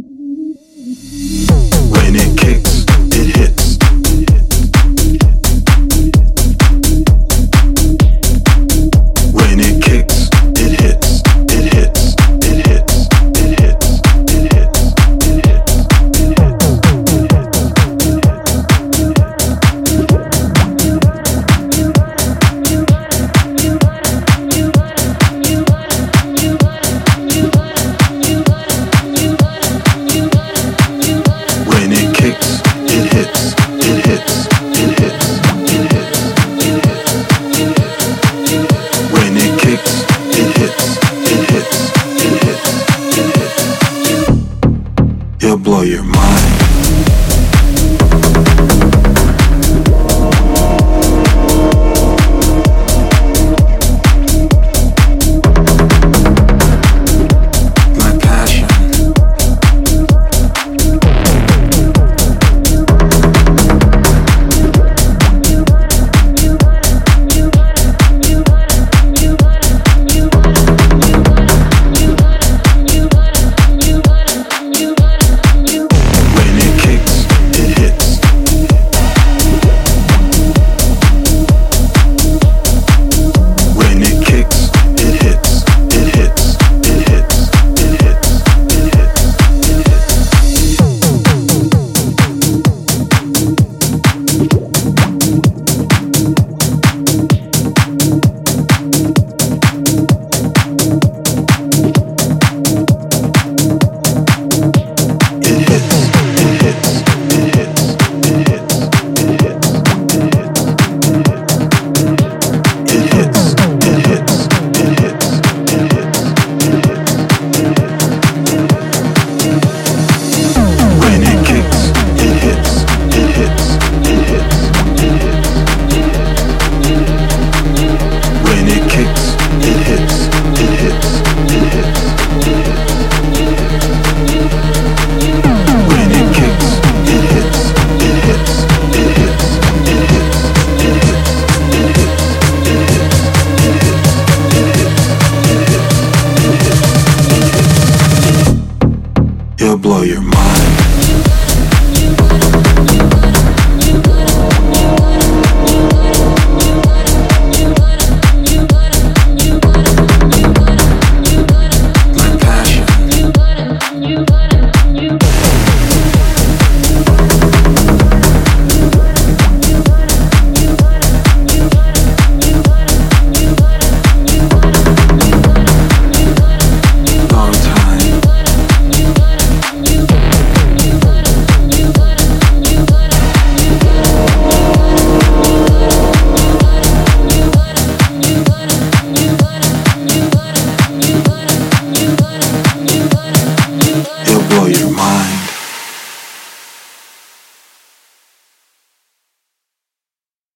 When it kicks, it hits. When it kicks, it hits. It hits. It hits. It hits. It hits. It hits. When it kicks, it hits. It hits. It hits. It hits. It hits. When it kicks, it hits. It hits. It hits. It hits. It'll blow your mind. My passion. When it kicks, it hits. When it kicks, it hits. It hits. It hits. It hits. It hits. It hits. It hits. It hits. It hits. It hits. It hits. It hits. It hits. It hits. When it kicks, it hits. It hits. It hits. It hits. When it kicks, it hits. It hits. It hits. When it kicks, it hits. It hits. It hits. It hits. It hits. It hits. It hits. It'll blow your mind. My passion. Long time. It'll blow your mind.